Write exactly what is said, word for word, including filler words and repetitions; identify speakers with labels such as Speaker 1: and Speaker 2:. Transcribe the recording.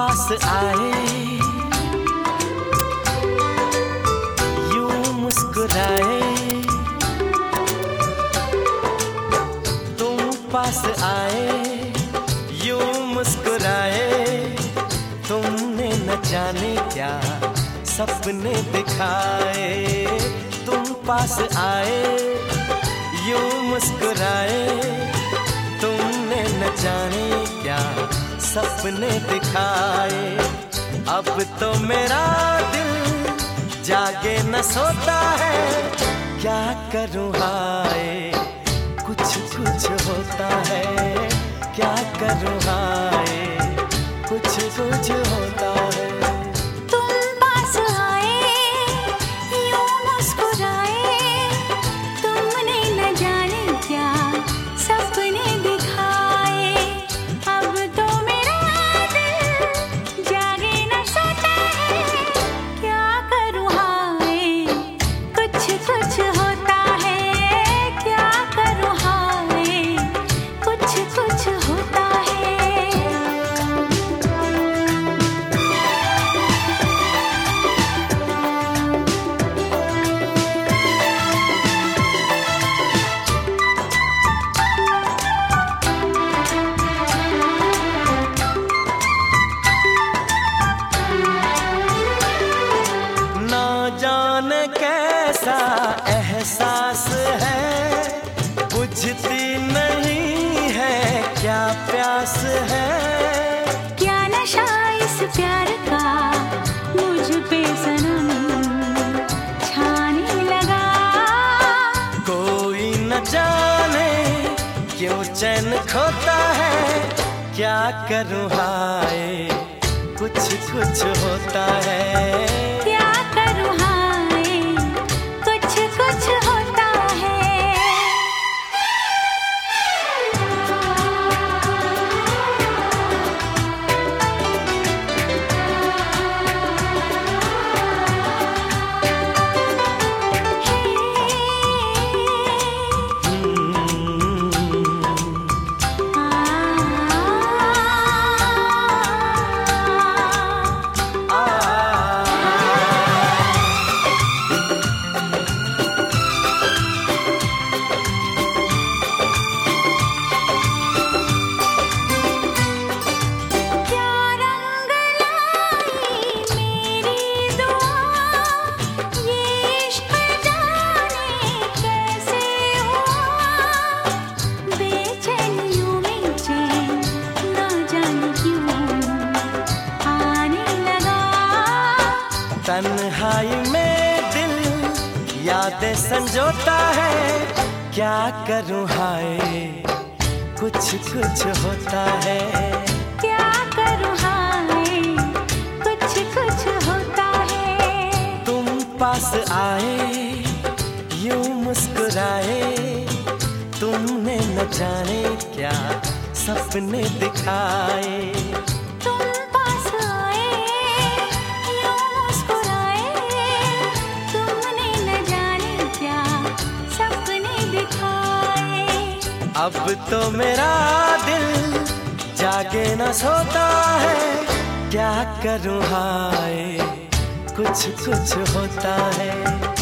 Speaker 1: पास आए, यूं मुस्कुराए, तुम पास आए, यूं मुस्कुराए, तुमने न जाने क्या सपने दिखाए। तुम पास आए, यूं मुस्कुराए, तुमने न जाने क्या सपने दिखाए। अब तो मेरा दिल जागे न सोता है, क्या करूँ हाय कुछ कुछ होता है, क्या करूँ हाय कुछ कुछ होता है। कैसा एहसास है, बुझती नहीं है क्या प्यास है।
Speaker 2: क्या नशा इस प्यार का मुझ पे सनम छाने लगा।
Speaker 1: कोई न जाने क्यों चैन खोता है, क्या करूँ हाय कुछ कुछ होता है।
Speaker 2: क्या करूँ
Speaker 1: तन्हाई में दिल यादें संजोता है, क्या करूँ हाय कुछ कुछ होता है।
Speaker 2: क्या करूँ हाय कुछ कुछ होता है।
Speaker 1: तुम पास आए, यूं मुस्कुराए, तुमने न जाने क्या सपने दिखाए। अब तो मेरा दिल जागे न सोता है, क्या करूँ हाय कुछ कुछ होता है।